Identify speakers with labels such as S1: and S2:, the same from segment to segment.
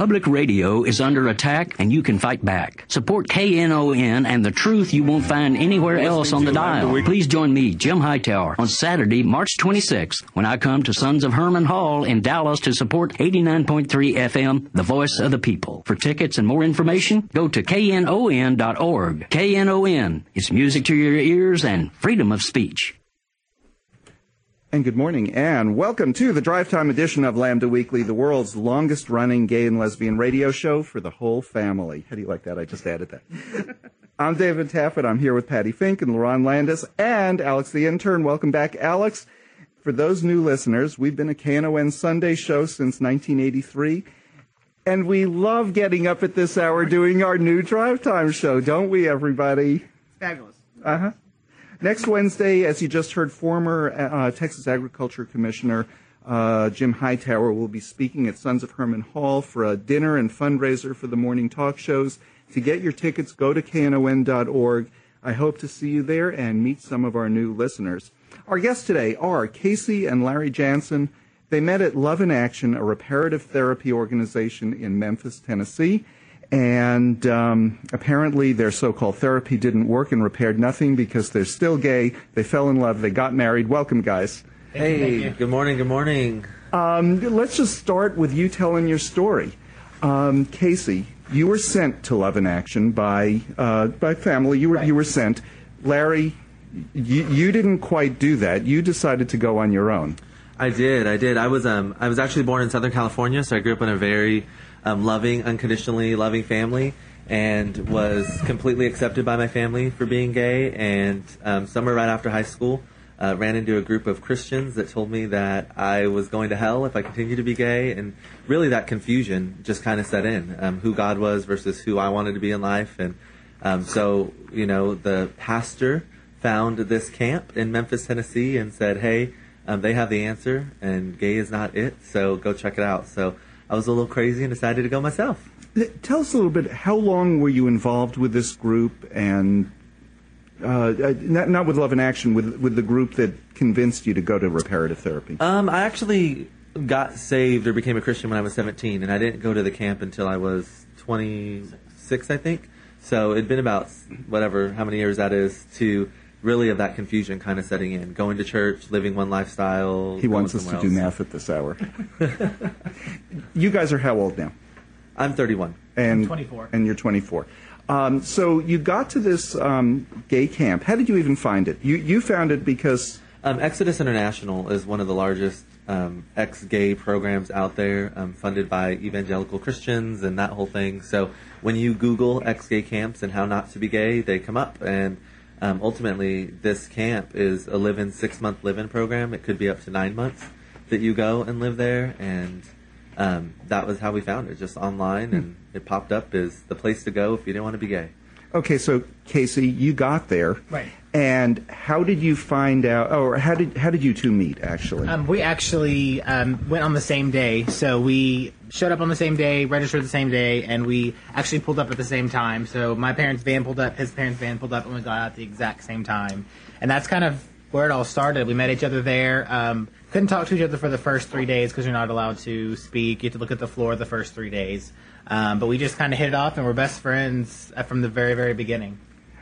S1: Public radio is under attack, and you can fight back. Support KNON and the truth you won't find anywhere else on the dial. Please join me, Jim Hightower, on Saturday, March 26th, when I come to Sons of Herman Hall in Dallas to support 89.3 FM, the voice of the people. For tickets and more information, go to KNON.org. KNON. It's music to your ears and freedom of speech.
S2: And good morning, and welcome to the Drive Time edition of Lambda Weekly, the world's longest-running gay and lesbian radio show for the whole family. How do you like that? I just added that. I'm David Taffet. I'm here with Patty Fink and LaRon Landis and Alex the intern. Welcome back, Alex. For those new listeners, we've been a KNON Sunday show since 1983, and we love getting up at this hour doing our new Drive Time show, don't we, everybody?
S3: It's fabulous.
S2: Uh-huh. Next Wednesday, as you just heard, former Texas Agriculture Commissioner Jim Hightower will be speaking at Sons of Herman Hall for a dinner and fundraiser for the morning talk shows. To get your tickets, go to KNON.org. I hope to see you there and meet some of our new listeners. Our guests today are Casey and Larry Jansen. They met at Love in Action, a reparative therapy organization in Memphis, Tennessee. And apparently their so-called therapy didn't work and repaired nothing because they're still gay. They fell in love. They got married. Welcome, guys.
S4: Hey, good morning, good morning.
S2: Let's just start with you telling your story. Casey, you were sent to Love in Action by family. You were sent. Larry, you didn't quite do that. You decided to go on your own.
S4: I did. I was actually born in Southern California, so I grew up in a very loving, unconditionally loving family, and was completely accepted by my family for being gay. And somewhere right after high school, ran into a group of Christians that told me that I was going to hell if I continued to be gay, and really that confusion just kind of set in, who God was versus who I wanted to be in life. And so, the pastor found this camp in Memphis, Tennessee, and said, hey, they have the answer, and gay is not it, so go check it out. So I was a little crazy and decided to go myself.
S2: Tell us a little bit, how long were you involved with this group, and not with Love in Action, with the group that convinced you to go to reparative therapy? I
S4: actually got saved or became a Christian when I was 17, and I didn't go to the camp until I was 26, I think. So it'd been about how many years that is, to really of that confusion kind of setting in, going to church, living one lifestyle.
S2: He wants us to do math at this hour. You guys are how old now?
S4: I'm 31.
S3: And 24.
S2: And you're 24. So you got to this gay camp. How did you even find it? You found it because...
S4: Exodus International is one of the largest ex-gay programs out there, funded by evangelical Christians and that whole thing. So when you Google ex-gay camps and how not to be gay, they come up. And ultimately, this camp is a 6-month live-in program. It could be up to 9 months that you go and live there. And that was how we found it, just online. And it popped up as the place to go if you didn't want to be gay.
S2: Okay, so Casey, you got there.
S3: Right.
S2: And how did you find out, or how did you two meet, actually?
S3: We actually went on the same day. So we showed up on the same day, registered the same day, and we actually pulled up at the same time. So my parents' van pulled up, his parents' van pulled up, and we got out at the exact same time. And that's kind of where it all started. We met each other there. Couldn't talk to each other for the first 3 days because you're not allowed to speak. You have to look at the floor the first 3 days. But we just kind of hit it off, and we're best friends from the very, very beginning.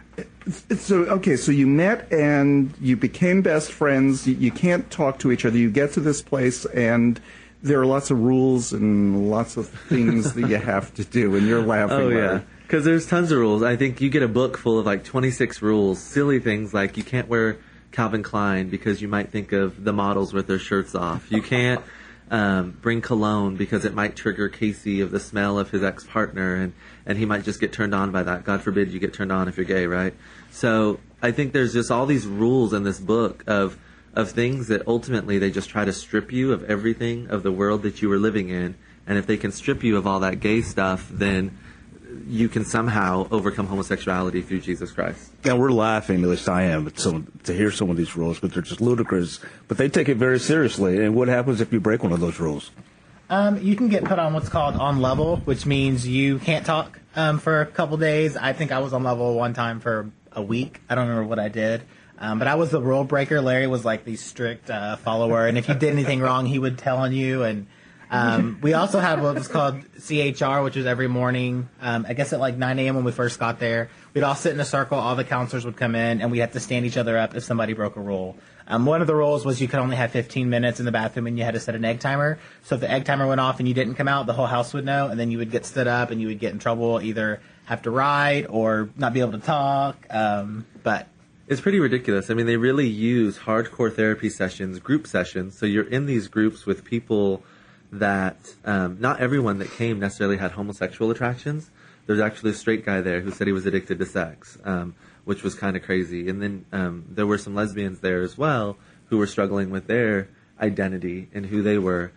S2: So you met and you became best friends. You can't talk to each other. You get to this place, and there are lots of rules and lots of things that you have to do, and you're laughing.
S4: Oh, yeah. Because there's tons of rules. I think you get a book full of 26 rules, silly things like you can't wear Calvin Klein because you might think of the models with their shirts off. You can't bring cologne because it might trigger Casey of the smell of his ex-partner, and he might just get turned on by that. God forbid you get turned on if you're gay, right? So I think there's just all these rules in this book of things that ultimately they just try to strip you of everything of the world that you were living in. And if they can strip you of all that gay stuff, then you can somehow overcome homosexuality through Jesus Christ.
S5: Now, we're laughing, at least I am, to hear some of these rules, but they're just ludicrous. But they take it very seriously. And what happens if you break one of those rules?
S3: You can get put on what's called on level, which means you can't talk for a couple days. I think I was on level one time for a week. I don't remember what I did. But I was the rule breaker. Larry was like the strict follower. And if you did anything wrong, he would tell on you. And We also had what was called CHR, which was every morning. I guess at like 9 a.m. when we first got there, we'd all sit in a circle. All the counselors would come in, and we'd have to stand each other up if somebody broke a rule. One of the rules was you could only have 15 minutes in the bathroom, and you had to set an egg timer. So if the egg timer went off and you didn't come out, the whole house would know, and then you would get stood up, and you would get in trouble, either have to ride or not be able to talk. But
S4: it's pretty ridiculous. I mean, they really use hardcore therapy sessions, group sessions. So you're in these groups with people that not everyone that came necessarily had homosexual attractions. There's actually a straight guy there who said he was addicted to sex, which was kind of crazy. And then there were some lesbians there as well who were struggling with their identity and who they were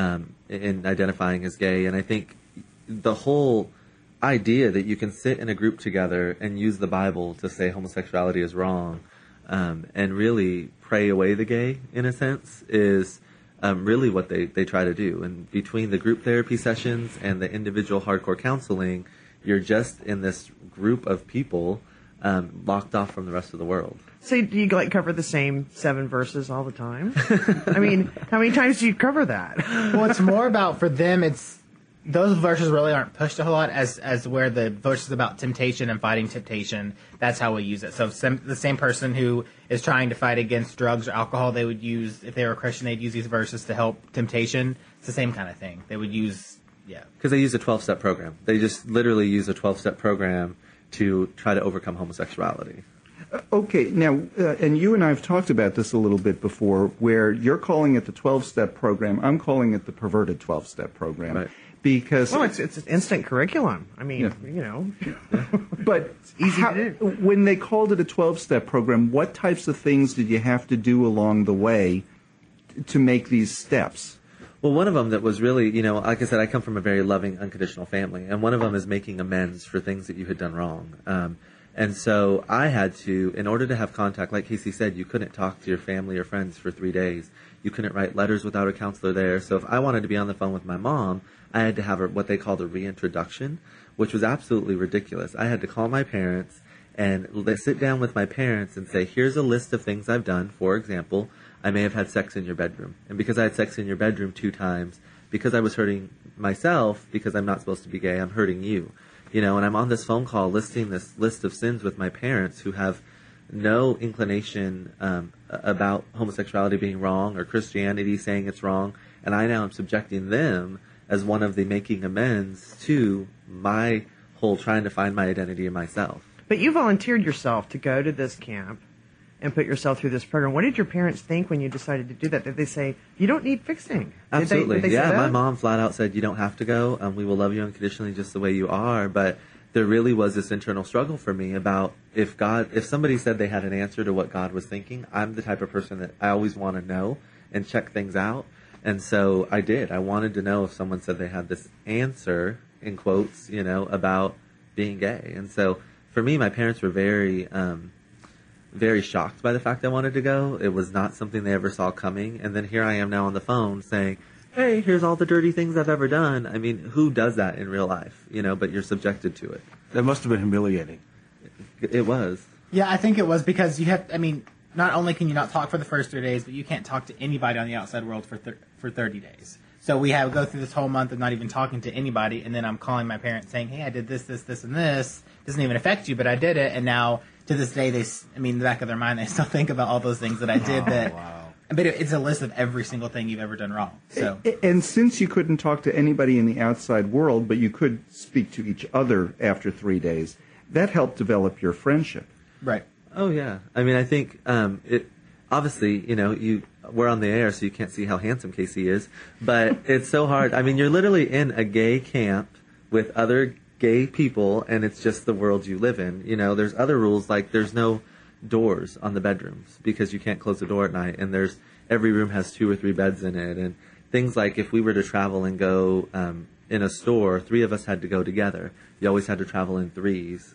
S4: in identifying as gay. And I think the whole idea that you can sit in a group together and use the Bible to say homosexuality is wrong and really pray away the gay, in a sense, is really what they try to do. And between the group therapy sessions and the individual hardcore counseling, you're just in this group of people locked off from the rest of the world.
S6: So do you like cover the same 7 verses all the time? I mean, how many times do you cover that?
S3: Well, it's more about, for them, those verses really aren't pushed a whole lot as where the verses about temptation and fighting temptation, that's how we use it. So the same person who is trying to fight against drugs or alcohol, they would use, if they were a Christian, they'd use these verses to help temptation. It's the same kind of thing. They would use, yeah.
S4: Because they use a 12-step program. They just literally use a 12-step program to try to overcome homosexuality.
S2: Okay, now, and you and I have talked about this a little bit before, where you're calling it the 12-step program. I'm calling it the perverted 12-step program.
S4: Right.
S2: Because
S6: it's an instant curriculum. I mean, you know.
S2: But
S6: it's easy to do.
S2: When they called it a 12-step program, what types of things did you have to do along the way to make these steps?
S4: Well, one of them that was really, like I said, I come from a very loving, unconditional family, and one of them is making amends for things that you had done wrong. And so I had to, in order to have contact, like Casey said, you couldn't talk to your family or friends for 3 days. You couldn't write letters without a counselor there. So if I wanted to be on the phone with my mom, I had to have what they called a reintroduction, which was absolutely ridiculous. I had to call my parents and sit down with my parents and say, here's a list of things I've done. For example, I may have had sex in your bedroom. And because I had sex in your bedroom 2 times, because I was hurting myself, because I'm not supposed to be gay, I'm hurting you. And I'm on this phone call listing this list of sins with my parents who have no inclination about homosexuality being wrong or Christianity saying it's wrong. And I now am subjecting them as one of the making amends to my whole trying to find my identity in myself.
S6: But you volunteered yourself to go to this camp and put yourself through this program. What did your parents think when you decided to do that? Did they say, you don't need fixing?
S4: Absolutely.
S6: Did they say that?
S4: My mom flat out said, you don't have to go. We will love you unconditionally just the way you are. But there really was this internal struggle for me about if somebody said they had an answer to what God was thinking, I'm the type of person that I always want to know and check things out. And so I did. I wanted to know if someone said they had this answer, in quotes, about being gay. And so for me, my parents were very, very shocked by the fact I wanted to go. It was not something they ever saw coming. And then here I am now on the phone saying, hey, here's all the dirty things I've ever done. I mean, who does that in real life, but you're subjected to it.
S5: That must have been humiliating.
S4: It was.
S3: Yeah, I think it was because not only can you not talk for the first 3 days, but you can't talk to anybody on the outside world for 30 days. So we have go through this whole month of not even talking to anybody, and then I'm calling my parents saying, hey, I did this, this, this, and this. Doesn't even affect you, but I did it. And now, to this day, in the back of their mind, they still think about all those things that I did. Wow. But it's a list of every single thing you've ever done wrong. So,
S2: and since you couldn't talk to anybody in the outside world, but you could speak to each other after 3 days, that helped develop your friendship.
S3: Right.
S4: Oh, yeah. I think it obviously, we're on the air, so you can't see how handsome Casey is, but it's so hard. You're literally in a gay camp with other gay people, and it's just the world you live in. There's other rules, like there's no doors on the bedrooms because you can't close the door at night, and every room has 2 or 3 beds in it, and things like if we were to travel and go in a store, 3 of us had to go together. You always had to travel in 3s,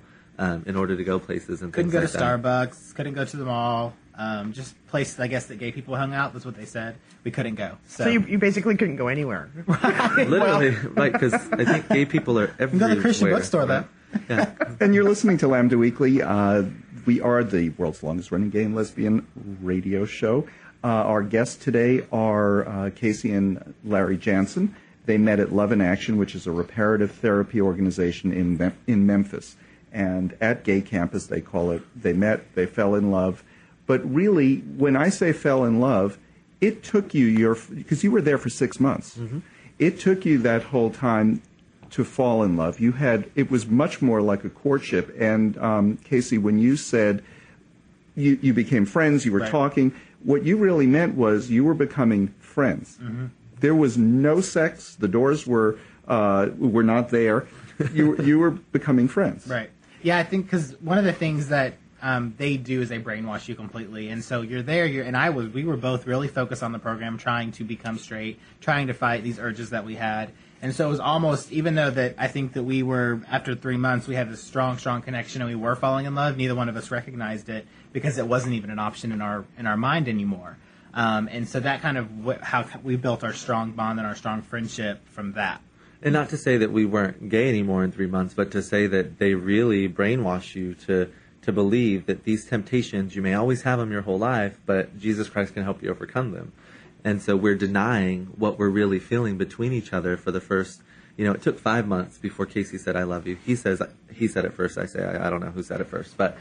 S4: in order to go places and
S3: couldn't
S4: things
S3: go
S4: like
S3: to Starbucks, couldn't go to the mall, just places I guess that gay people hung out. That's what they said. We couldn't go. So
S6: you basically couldn't go anywhere.
S4: Right. Literally, right? Because I think gay people are everywhere.
S3: You can go to the Christian bookstore though.
S4: Yeah.
S2: And you're listening to Lambda Weekly. We are the world's longest running gay and lesbian radio show. Our guests today are Casey and Larry Jansen. They met at Love in Action, which is a reparative therapy organization in Memphis. And at Gay Camp, as they call it, they met, they fell in love. But really, when I say fell in love, it took you because you were there for 6 months. Mm-hmm. It took you that whole time to fall in love. It was much more like a courtship. And Casey, when you said you became friends, you were talking, what you really meant was you were becoming friends. Mm-hmm. There was no sex. The doors were not there. You were becoming friends.
S3: Right. Yeah, I think because one of the things that they do is they brainwash you completely, and so you're there. We were both really focused on the program, trying to become straight, trying to fight these urges that we had, and so it was almost, even though that I think that we were, after 3 months, we had this strong connection, and we were falling in love. Neither one of us recognized it because it wasn't even an option in our mind anymore. And so that kind of how we built our strong bond and our strong friendship from that.
S4: And not to say that we weren't gay anymore in 3 months, but to say that they really brainwash you to believe that these temptations, you may always have them your whole life, but Jesus Christ can help you overcome them. And so we're denying what we're really feeling between each other for the first, it took 5 months before Casey said, "I love you." He said it first. I say, I don't know who said it first, but,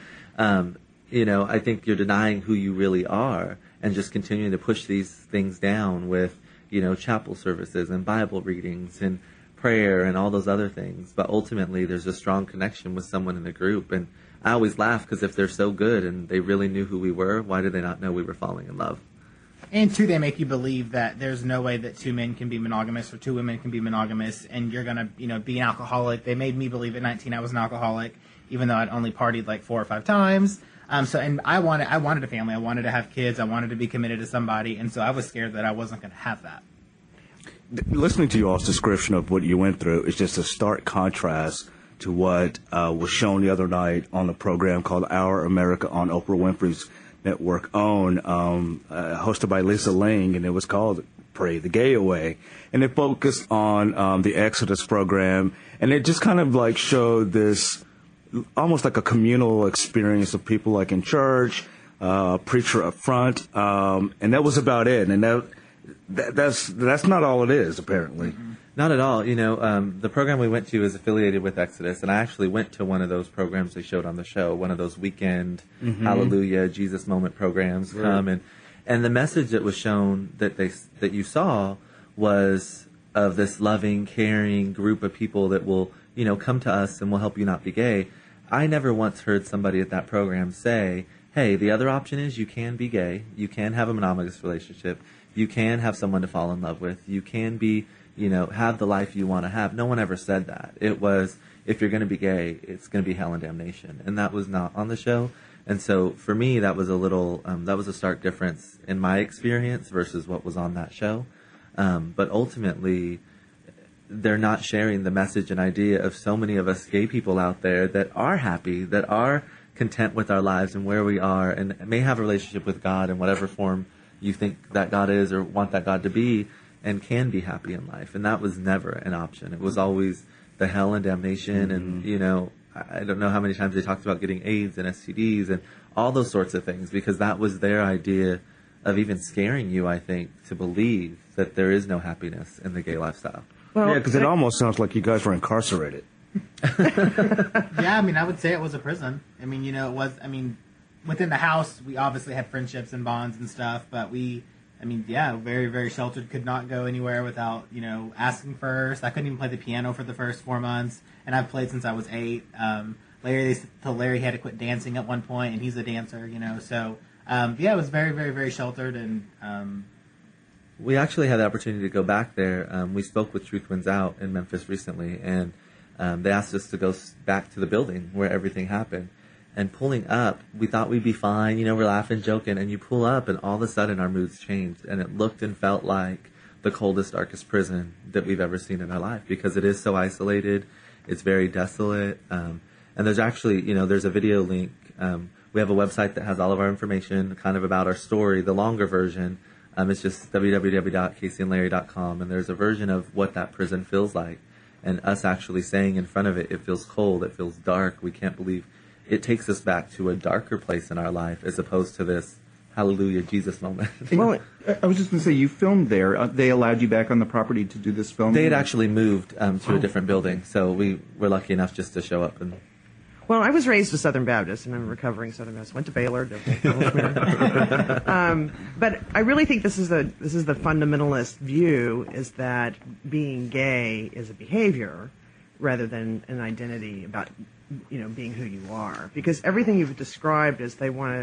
S4: I think you're denying who you really are and just continuing to push these things down with, chapel services and Bible readings and prayer and all those other things. But ultimately, there's a strong connection with someone in the group. And I always laugh because if they're so good and they really knew who we were, why did they not know we were falling in love?
S3: And two, they make you believe that there's no way that 2 men can be monogamous or 2 women can be monogamous, and you're going to, be an alcoholic. They made me believe at 19 I was an alcoholic, even though I'd only partied like 4 or 5 times. And I wanted a family. I wanted to have kids. I wanted to be committed to somebody. And so I was scared that I wasn't going to have that.
S5: Listening to you all's description of what you went through is just a stark contrast to what was shown the other night on the program called Our America on Oprah Winfrey's Network OWN, hosted by Lisa Ling, and it was called Pray the Gay Away. And it focused on the Exodus program, and it just kind of like showed this almost like a communal experience of people like in church, preacher up front, and that was about it. And that's not all it is, apparently. Mm-hmm.
S4: Not at all. The program we went to is affiliated with Exodus, and I actually went to one of those programs they showed on the show, one of those weekend Hallelujah Jesus Moment programs. Right. And the message that was shown that you saw was of this loving, caring group of people that will, come to us and will help you not be gay. I never once heard somebody at that program say, hey, the other option is you can be gay, you can have a monogamous relationship, you can have someone to fall in love with, you can be, have the life you want to have. No one ever said that. It was, if you're going to be gay, it's going to be hell and damnation. And that was not on the show. And so for me, that was a stark difference in my experience versus what was on that show. But ultimately, they're not sharing the message and idea of so many of us gay people out there that are happy, that are content with our lives and where we are, and may have a relationship with God in whatever form you think that God is or want that God to be, and can be happy in life. And that was never an option. It was always the hell and damnation. Mm-hmm. And, I don't know how many times they talked about getting AIDS and STDs and all those sorts of things, because that was their idea of even scaring you, I think, to believe that there is no happiness in the gay lifestyle.
S5: Well, yeah, because it almost sounds like you guys were incarcerated.
S3: Yeah, I would say it was a prison. It was, within the house, we obviously had friendships and bonds and stuff, but very, very sheltered, could not go anywhere without, asking first. I couldn't even play the piano for the first 4 months, and I've played since I was 8. They told Larry he had to quit dancing at one point, and he's a dancer, so, it was very, very, very sheltered, and,
S4: we actually had the opportunity to go back there. We spoke with Truth Wins Out in Memphis recently, and they asked us to go back to the building where everything happened. And pulling up, we thought we'd be fine, we're laughing, joking, and you pull up, and all of a sudden our moods changed, and it looked and felt like the coldest, darkest prison that we've ever seen in our life, because it is so isolated, it's very desolate, and there's actually, there's a video link. We have a website that has all of our information, kind of about our story, the longer version. It's just www.caseyandlarry.com, and there's a version of what that prison feels like, and us actually saying in front of it, it feels cold, it feels dark, we can't believe. It takes us back to a darker place in our life as opposed to this hallelujah, Jesus moment.
S2: Well, I was just going to say, you filmed there. They allowed you back on the property to do this film?
S4: They had actually moved to a different building, so we were lucky enough just to show up.
S6: Well, I was raised a Southern Baptist, and I'm a recovering Southern Baptist. Went to Baylor. But I really think this is the fundamentalist view, is that being gay is a behavior rather than an identity about, being who you are. Because everything you've described is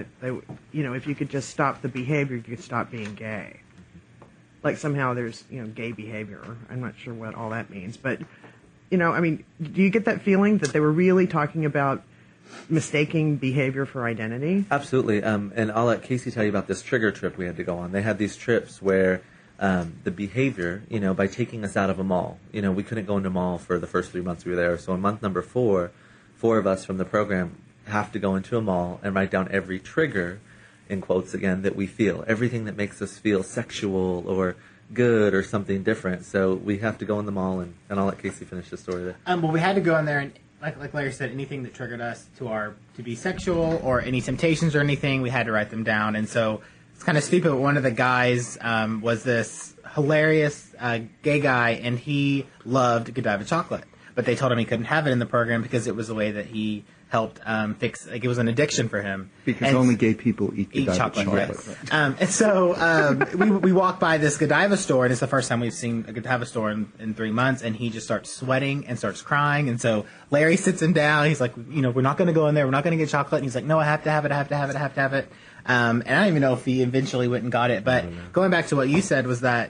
S6: if you could just stop the behavior, you could stop being gay. Like somehow there's, gay behavior. I'm not sure what all that means, but. Do you get that feeling that they were really talking about mistaking behavior for identity?
S4: Absolutely. And I'll let Casey tell you about this trigger trip we had to go on. They had these trips where the behavior, by taking us out of a mall, we couldn't go into a mall for the first 3 months we were there. So in month number 4 of us from the program have to go into a mall and write down every trigger, in quotes again, that we feel. Everything that makes us feel sexual or good or something different. So we have to go in the mall, and I'll let Casey finish the story there.
S3: Well, we had to go in there, and like Larry said, anything that triggered us to be sexual or any temptations or anything, we had to write them down. And so it's kind of stupid. One of the guys was this hilarious gay guy, and he loved Godiva chocolate, but they told him he couldn't have it in the program because it was the way that he helped fix, it was an addiction for him.
S2: Because only gay people eat Godiva chocolate.
S3: Yes. And so we walk by this Godiva store, and it's the first time we've seen a Godiva store in 3 months, and he just starts sweating and starts crying. And so Larry sits him down. He's like, we're not going to go in there. We're not going to get chocolate. And he's like, no, I have to have it. I have to have it. I have to have it. And I don't even know if he eventually went and got it. But going back to what you said was that,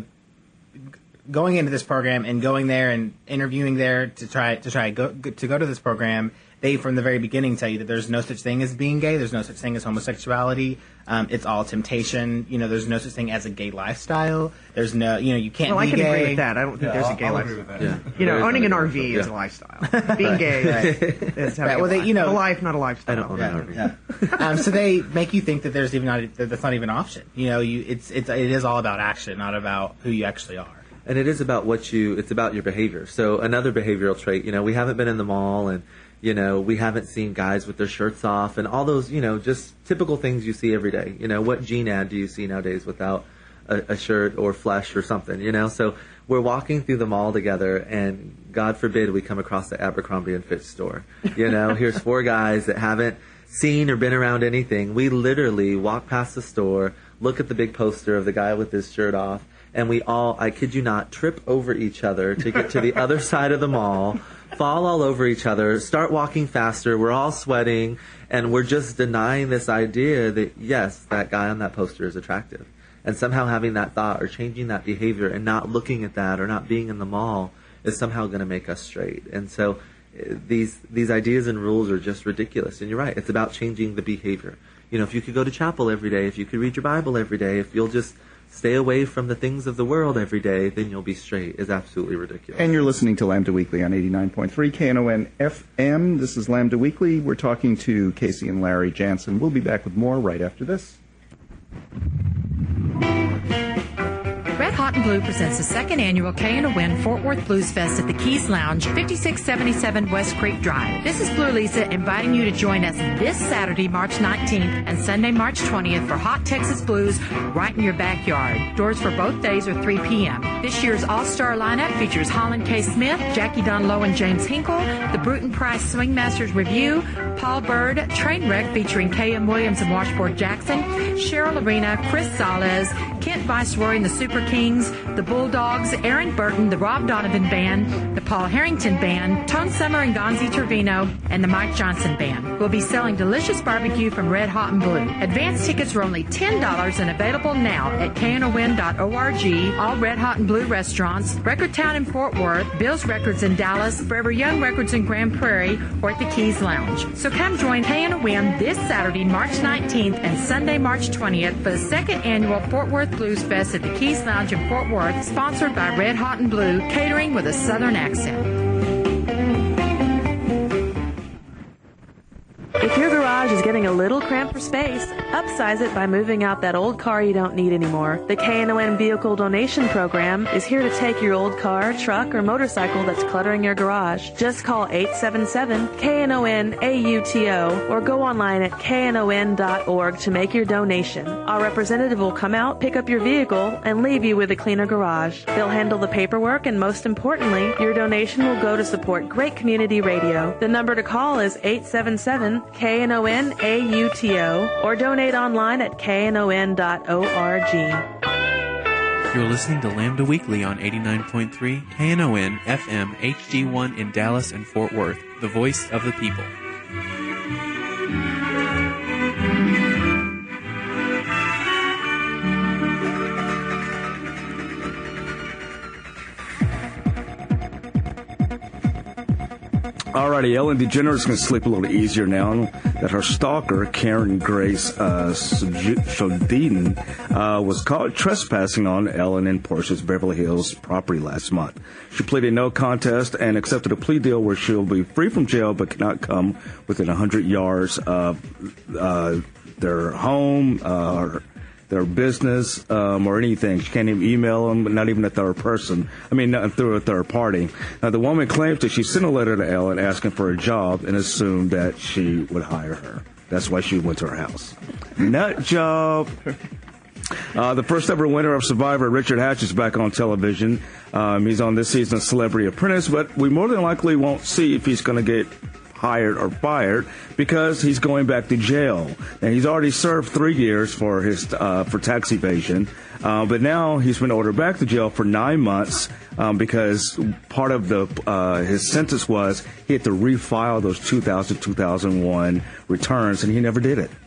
S3: going into this program and going there and interviewing there to go to this program, they from the very beginning tell you that there's no such thing as being gay. There's no such thing as homosexuality. It's all temptation. There's no such thing as a gay lifestyle. There's no, you can't be gay.
S6: Well, I can agree with that. I don't think there's a gay lifestyle. Yeah. Owning an RV is a lifestyle. Being gay is having a life, not a lifestyle.
S4: I don't own an RV.
S3: Yeah. So they make you think that that's not even an option. It is all about action, not about who you actually are.
S4: And it is about it's about your behavior. So another behavioral trait, we haven't been in the mall, and we haven't seen guys with their shirts off and all those, just typical things you see every day. What jean ad do you see nowadays without a shirt or flesh or something, So we're walking through the mall together, and God forbid we come across the Abercrombie & Fitch store. Here's 4 guys that haven't seen or been around anything. We literally walk past the store, look at the big poster of the guy with his shirt off, and we all, I kid you not, trip over each other to get to the other side of the mall, fall all over each other, start walking faster, we're all sweating, and we're just denying this idea that, yes, that guy on that poster is attractive. And somehow having that thought or changing that behavior and not looking at that or not being in the mall is somehow going to make us straight. And so these ideas and rules are just ridiculous. And you're right, it's about changing the behavior. If you could go to chapel every day, if you could read your Bible every day, if you'll just stay away from the things of the world every day, then you'll be straight, is absolutely ridiculous.
S2: And you're listening to Lambda Weekly on 89.3 KNON FM. This is Lambda Weekly. We're talking to Casey and Larry Jansen. We'll be back with more right after this.
S7: Red Hot and Blue presents the second annual KNON Fort Worth Blues Fest at the Keys Lounge, 5677 West Creek Drive. This is Blue Lisa inviting you to join us this Saturday, March 19th and Sunday, March 20th for Hot Texas Blues right in your backyard. Doors for both days are 3 p.m. This year's all-star lineup features Holland K. Smith, Jackie Donlow and James Hinkle, the Bruton Price Swing Masters Review, Paul Bird, Trainwreck featuring K.M. Williams and Washboard Jackson, Cheryl Arena, Chris Salez, Kent Viceroy and the Super Kings, the Bulldogs, Aaron Burton, the Rob Donovan Band, the Paul Harrington Band, Tone Summer and Gonzi Trevino, and the Mike Johnson Band. We'll be selling delicious barbecue from Red Hot and Blue. Advance tickets are only $10 and available now at KNON.org, all Red Hot and Blue restaurants, Record Town in Fort Worth, Bill's Records in Dallas, Forever Young Records in Grand Prairie, or at the Keys Lounge. So come join KNON this Saturday, March 19th and Sunday, March 20th for the second annual Fort Worth Blues Fest at the Keys Lounge in Fort Worth, sponsored by Red Hot and Blue, catering with a Southern accent.
S8: If your garage is getting a a little cramped for space? Upsize it by moving out that old car you don't need anymore. The KNON Vehicle Donation Program is here to take your old car, truck, or motorcycle that's cluttering your garage. Just call 877-KNON-AUTO or go online at knon.org to make your donation. Our representative will come out, pick up your vehicle, and leave you with a cleaner garage. They'll handle the paperwork, and most importantly, your donation will go to support great community radio. The number to call is 877-KNON-AUTO or donate online at knon.org.
S9: You're listening to Lambda Weekly on 89.3 KNON FM HD1 in Dallas and Fort Worth, the voice of the people.
S5: Alrighty, Ellen DeGeneres can sleep a little easier now that her stalker, Karen Grace Shodin, was caught trespassing on Ellen and Portia's Beverly Hills property last month. She pleaded no contest and accepted a plea deal where she'll be free from jail but cannot come within 100 yards of their home, their business, or anything. She can't even email them, but not even a third person. Not through a third party. Now, the woman claims that she sent a letter to Ellen asking for a job and assumed that she would hire her. That's why she went to her house. Nut job. The first ever winner of Survivor, Richard Hatch, is back on television. He's on this season's Celebrity Apprentice, but we more than likely won't see if he's going to get hired or fired because he's going back to jail. And he's already served 3 years for his for tax evasion, but now he's been ordered back to jail for 9 months because part of his sentence was he had to refile those 2000-2001 returns, and he never did it.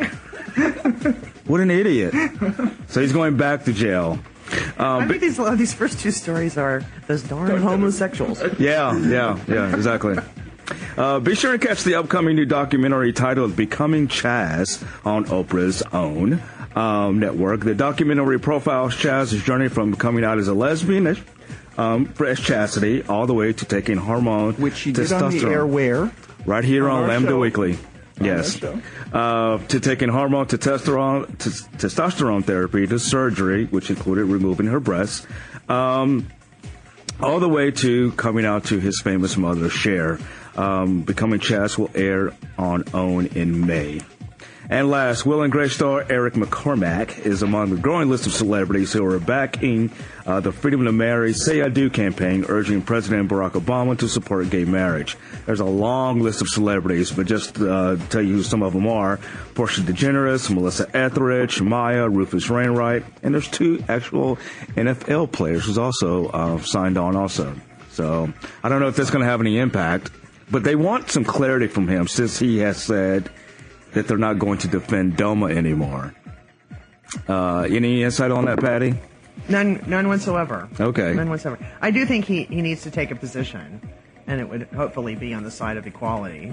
S5: What an idiot! So he's going back to jail.
S6: I think these first two stories are those darn homosexuals.
S5: Yeah, exactly. Be sure to catch the upcoming new documentary titled Becoming Chaz on Oprah's own network. The documentary profiles Chaz's journey from coming out as a lesbian, as chastity, all the way to taking hormone
S2: which she
S5: testosterone.
S2: Did on the air where?
S5: Right here on Lambda
S2: show.
S5: Weekly. Yes. To taking hormone testosterone therapy to surgery, which included removing her breasts, all the way to coming out to his famous mother, Cher. Becoming Chaz will air on OWN in May. And last, Will and Grace star Eric McCormack is among the growing list of celebrities who are backing the Freedom to Marry, Say I Do campaign, urging President Barack Obama to support gay marriage. There's a long list of celebrities, but just to tell you who some of them are: Portia DeGeneres, Melissa Etheridge, Maya, Rufus Wainwright, and there's 2 actual NFL players who's also signed on also. So I don't know if that's going to have any impact, but they want some clarity from him since he has said that they're not going to defend DOMA anymore. Any insight on that, Patty?
S6: None whatsoever.
S5: Okay.
S6: None whatsoever. I do think he needs to take a position, and it would hopefully be on the side of equality.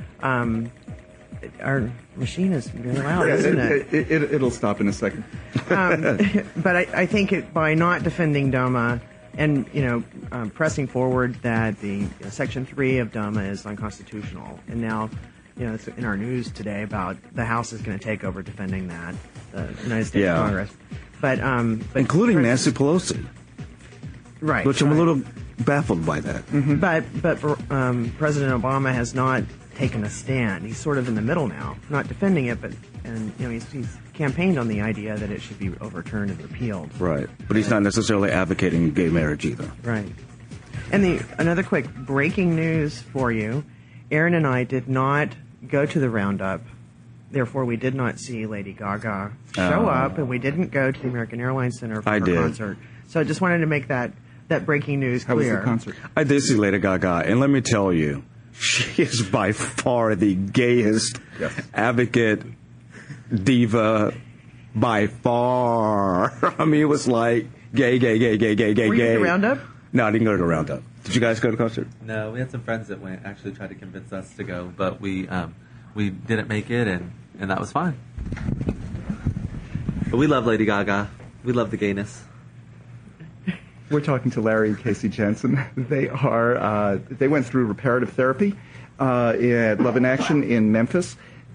S6: Our machine is very loud, isn't it?
S2: It'll stop in a second.
S6: But I think by not defending DOMA and pressing forward that the Section 3 of DOMA is unconstitutional, and now it's in our news today about the House is going to take over defending that, the United States Congress, but
S5: including Nancy Pelosi,
S6: right?
S5: Which I'm a little baffled by that.
S6: Mm-hmm. But President Obama has not taken a stand. He's sort of in the middle now, not defending it, but he's campaigned on the idea that it should be overturned and repealed.
S5: Right, but he's not necessarily advocating gay marriage either.
S6: Right. And another quick breaking news for you: Aaron and I did not go to the roundup, therefore we did not see Lady Gaga show up, and we didn't go to the American Airlines Center for her concert. So I just wanted to make that breaking news clear.
S2: How was the concert?
S5: I did see Lady Gaga, and let me tell you, she is by far the gayest advocate diva by far. I mean, it was like gay.
S6: Were you at the roundup?
S5: No, I didn't go to the roundup. Did you guys go to the concert?
S4: No, we had some friends that went, actually tried to convince us to go, but we didn't make it, and that was fine. But we love Lady Gaga. We love the gayness.
S2: We're talking to Larry and Casey Jensen. They went through reparative therapy at Love in Action in Memphis,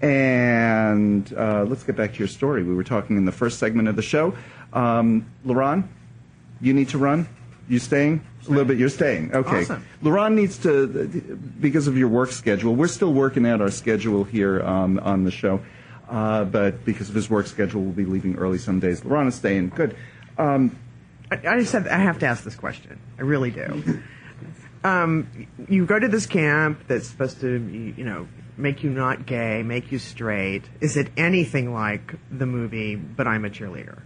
S2: And let's get back to your story. We were talking in the first segment of the show. LaRon, you need to run? You staying? A little bit. You're staying. Okay.
S6: Awesome.
S2: LaRon needs to, because of your work schedule, we're still working out our schedule here on the show. But because of his work schedule, we'll be leaving early some days. LaRon is staying. Good.
S6: I just have to ask this question. I really do. You go to this camp that's supposed to, make you not gay, make you straight. Is it anything like the movie But I'm a Cheerleader?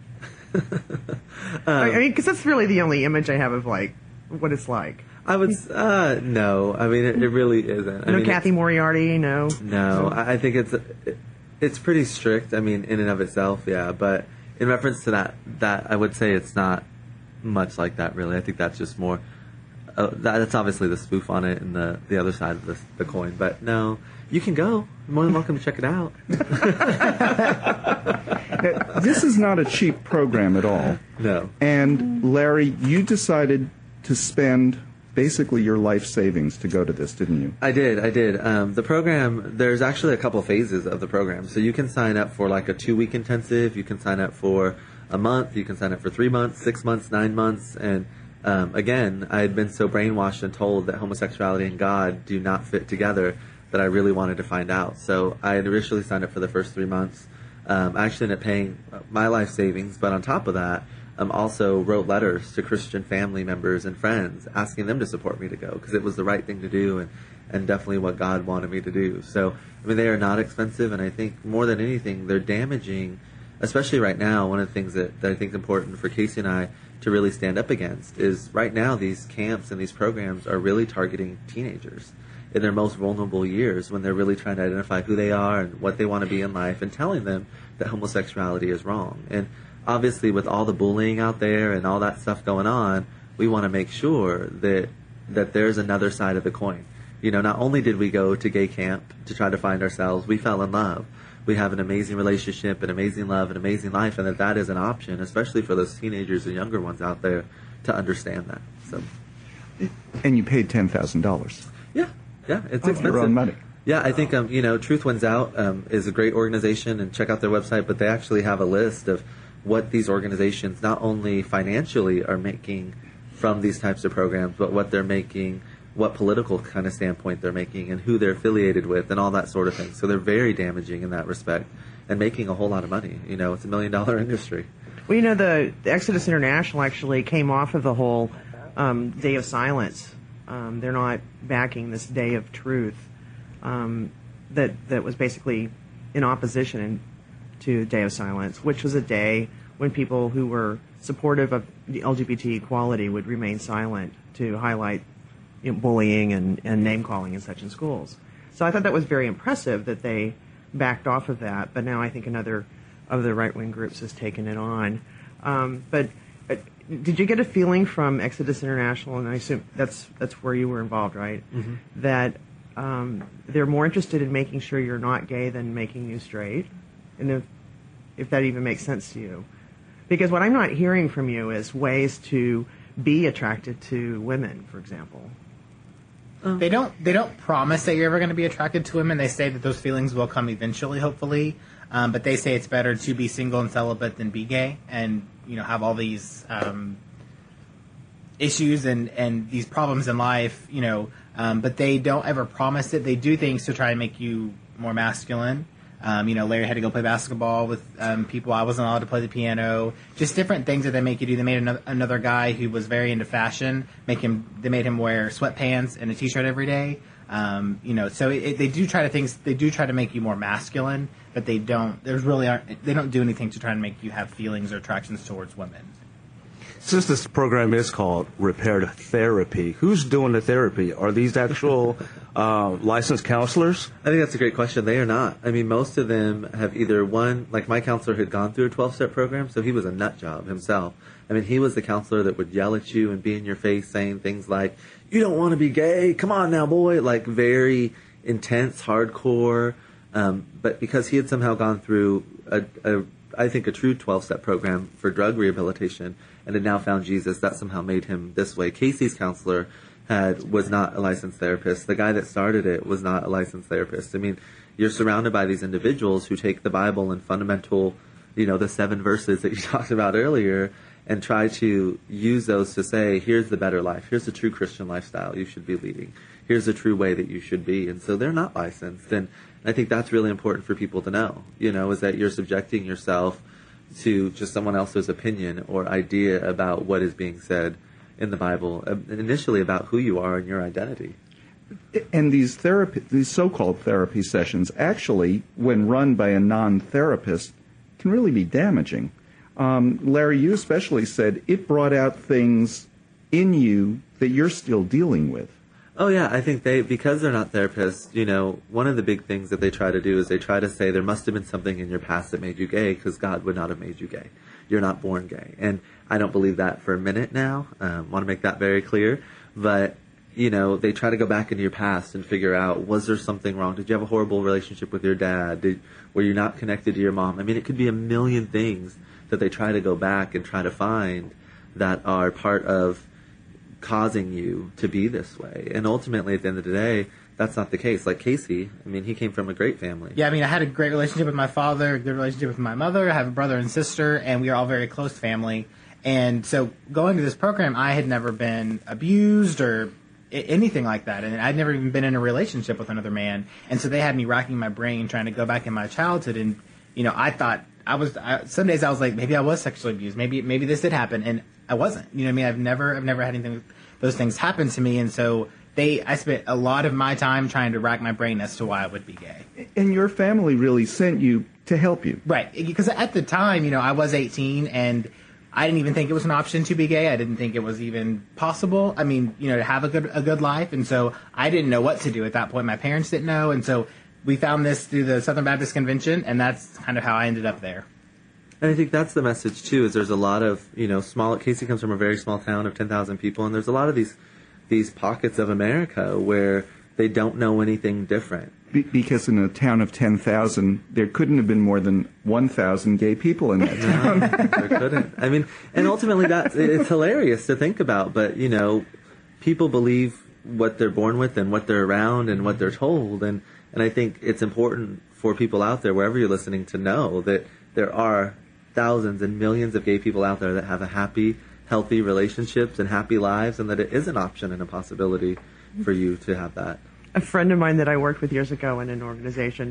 S6: I mean, because that's really the only image I have of like what it's like.
S4: I would no. I mean, it really isn't. I mean,
S6: Kathy Moriarty. No.
S4: I think it's pretty strict. I mean, in and of itself, yeah. But in reference to that I would say it's not much like that. Really, I think that's just more. That's obviously the spoof on it and the other side of the coin. But no, you can go. You're more than welcome to check it out.
S2: This is not a cheap program at all.
S4: No.
S2: And Larry, you decided to spend basically your life savings to go to this, didn't you?
S4: I did. The program, there's actually a couple phases of the program. So you can sign up for like a 2-week intensive. You can sign up for a month. You can sign up for 3 months, 6 months, 9 months. And again, I had been so brainwashed and told that homosexuality and God do not fit together that I really wanted to find out. So I had initially signed up for the first 3 months. I actually ended up paying my life savings, but on top of that, also wrote letters to Christian family members and friends asking them to support me to go because it was the right thing to do and definitely what God wanted me to do. So, I mean, they are not expensive, and I think more than anything, they're damaging, especially right now. One of the things that I think is important for Casey and I to really stand up against is right now these camps and these programs are really targeting teenagers in their most vulnerable years when they're really trying to identify who they are and what they want to be in life and telling them that homosexuality is wrong. And obviously with all the bullying out there and all that stuff going on, we want to make sure that there's another side of the coin. Not only did we go to gay camp to try to find ourselves, we fell in love. We have an amazing relationship, an amazing love, an amazing life, and that is an option, especially for those teenagers and younger ones out there to understand that. So,
S2: and you paid $10,000.
S4: Yeah, it's expensive.
S2: Your own money.
S4: Yeah, I think Truth Wins Out is a great organization, and check out their website. But they actually have a list of what these organizations not only financially are making from these types of programs, but what they're making, what political kind of standpoint they're making, and who they're affiliated with, and all that sort of thing. So they're very damaging in that respect, and making a whole lot of money. It's $1 million industry.
S6: Well, the Exodus International actually came off of the whole Day of Silence. They're not backing this Day of Truth that was basically in opposition to Day of Silence, which was a day when people who were supportive of the LGBT equality would remain silent to highlight bullying and name-calling and such in schools. So I thought that was very impressive that they backed off of that, but now I think another of the right-wing groups has taken it on. But did you get a feeling from Exodus International, and I assume that's where you were involved, right? Mm-hmm. That they're more interested in making sure you're not gay than making you straight, and if that even makes sense to you? Because what I'm not hearing from you is ways to be attracted to women, for example.
S3: They don't promise that you're ever going to be attracted to women. They say that those feelings will come eventually, hopefully. But they say it's better to be single and celibate than be gay, and have all these issues and these problems in life. But they don't ever promise it. They do things to try to make you more masculine. Larry had to go play basketball with people. I wasn't allowed to play the piano. Just different things that they make you do. They made another guy who was very into fashion. They made him wear sweatpants and a t-shirt every day. So they do try to make you more masculine, but they don't. They don't do anything to try and make you have feelings or attractions towards women.
S5: Since this program is called Repair Therapy, who's doing the therapy? Are these actual licensed counselors?
S4: I think that's a great question. They are not. I mean, most of them have either like my counselor had gone through a 12-step program, so he was a nut job himself. I mean, he was the counselor that would yell at you and be in your face saying things like, "You don't want to be gay? Come on now, boy." Like very intense, hardcore. But because he had somehow gone through I think a true 12-step program for drug rehabilitation and had now found Jesus, that somehow made him this way. Casey's counselor was not a licensed therapist. The guy that started it was not a licensed therapist. I mean, you're surrounded by these individuals who take the Bible and fundamental, the 7 verses that you talked about earlier, and try to use those to say, here's the better life. Here's the true Christian lifestyle you should be leading. Here's the true way that you should be. And so they're not licensed. And I think that's really important for people to know, is that you're subjecting yourself to just someone else's opinion or idea about what is being said in the Bible, initially about who you are and your identity.
S2: And these so-called therapy sessions, actually, when run by a non-therapist, can really be damaging. Larry, you especially said it brought out things in you that you're still dealing with.
S4: Oh, yeah. I think because they're not therapists, one of the big things that they try to do is they try to say there must have been something in your past that made you gay because God would not have made you gay. You're not born gay. And I don't believe that for a minute now. Want to make that very clear. But, they try to go back into your past and figure out, was there something wrong? Did you have a horrible relationship with your dad? Were you not connected to your mom? I mean, it could be a million things that they try to go back and try to find that are part of causing you to be this way. And ultimately, at the end of the day, that's not the case. Like Casey, he came from a great family.
S3: Yeah, I had a great relationship with my father, a good relationship with my mother. I have a brother and sister, and we are all very close family. And so going to this program, I had never been abused or anything like that. And I'd never even been in a relationship with another man. And so they had me racking my brain trying to go back in my childhood. And, I thought some days I was like, maybe I was sexually abused. Maybe this did happen. And I wasn't. I've never had anything, those things happen to me. And so I spent a lot of my time trying to rack my brain as to why I would be gay.
S2: And your family really sent you to help you.
S3: Right. Because at the time, I was 18 and I didn't even think it was an option to be gay. I didn't think it was even possible. To have a good life. And so I didn't know what to do at that point. My parents didn't know. And so we found this through the Southern Baptist Convention, and that's kind of how I ended up there.
S4: And I think that's the message, too, is there's a lot of, Casey comes from a very small town of 10,000 people, and there's a lot of these pockets of America where they don't know anything different.
S2: Because in a town of 10,000, there couldn't have been more than 1,000 gay people in that town.
S4: There couldn't. And ultimately, it's hilarious to think about, but, people believe what they're born with and what they're around and what they're told, and I think it's important for people out there, wherever you're listening, to know that there are thousands and millions of gay people out there that have a happy, healthy relationships and happy lives, and that it is an option and a possibility for you to have that.
S6: A friend of mine that I worked with years ago in an organization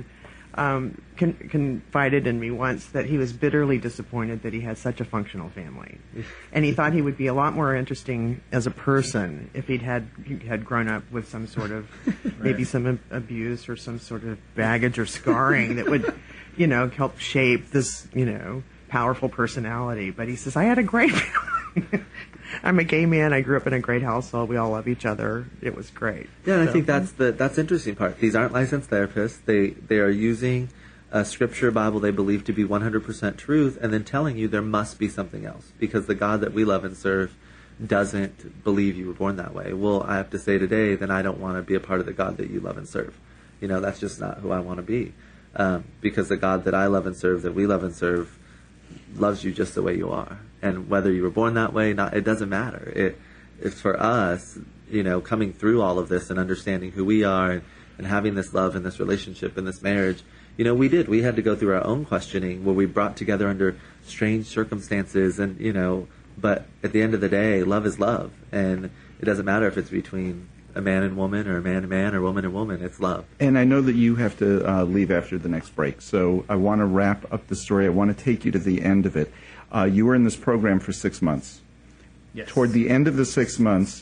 S6: confided in me once that he was bitterly disappointed that he had such a functional family. And he thought he would be a lot more interesting as a person if he had grown up with some sort of, maybe some abuse or some sort of baggage or scarring that would, help shape this, powerful personality. But he says, I had a great family. I'm a gay man. I grew up in a great household. We all love each other. It was great.
S4: Yeah, and I think that's the interesting part. These aren't licensed therapists. They are using a scripture Bible they believe to be 100% truth, and then telling you there must be something else because the God that we love and serve doesn't believe you were born that way. Well, I have to say today, then I don't want to be a part of the God that you love and serve. That's just not who I want to be, because the God that I love and serve, that we love and serve, loves you just the way you are. And whether you were born that way, it doesn't matter. It's for us, coming through all of this and understanding who we are and having this love and this relationship and this marriage. We had to go through our own questioning where we brought together under strange circumstances and, but at the end of the day, love is love. And it doesn't matter if it's between a man and woman or a man and man or woman and woman. It's love.
S2: And I know that you have to leave after the next break. So I want to wrap up the story. I want to take you to the end of it. You were in this program for 6 months.
S3: Yes.
S2: Toward the end of the 6 months,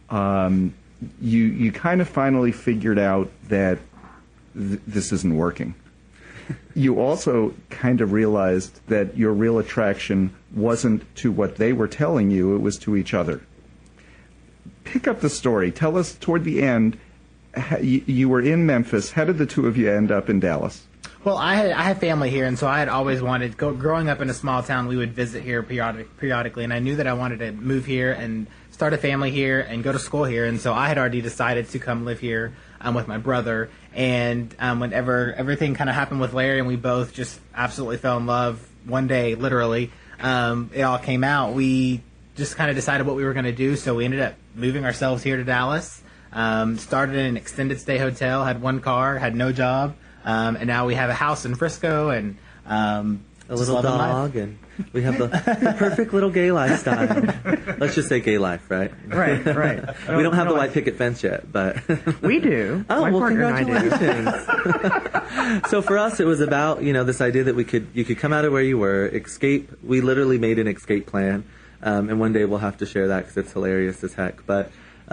S2: you kind of finally figured out that this isn't working. You also kind of realized that your real attraction wasn't to what they were telling you, it was to each other. Pick up the story. Tell us toward the end, you were in Memphis. How did the two of you end up in Dallas?
S3: Well, I had family here, and so I had always wanted, growing up in a small town, we would visit here periodically, and I knew that I wanted to move here and start a family here and go to school here, and so I had already decided to come live here with my brother, and whenever everything kind of happened with Larry and we both just absolutely fell in love one day, literally, it all came out. We just kind of decided what we were going to do, so we ended up moving ourselves here to Dallas, started in an extended stay hotel, had one car, had no job, And now we have a house in Frisco and
S4: a little dog, and we have the perfect little gay lifestyle. Let's just say gay life, right?
S6: Right.
S4: We don't have the white picket fence yet, but
S6: we do.
S4: Oh,
S6: My
S4: well,
S6: partner and I do.
S4: congratulations! So for us, it was about this idea that you could come out of where you were, escape. We literally made an escape plan, and one day we'll have to share that because it's hilarious as heck. But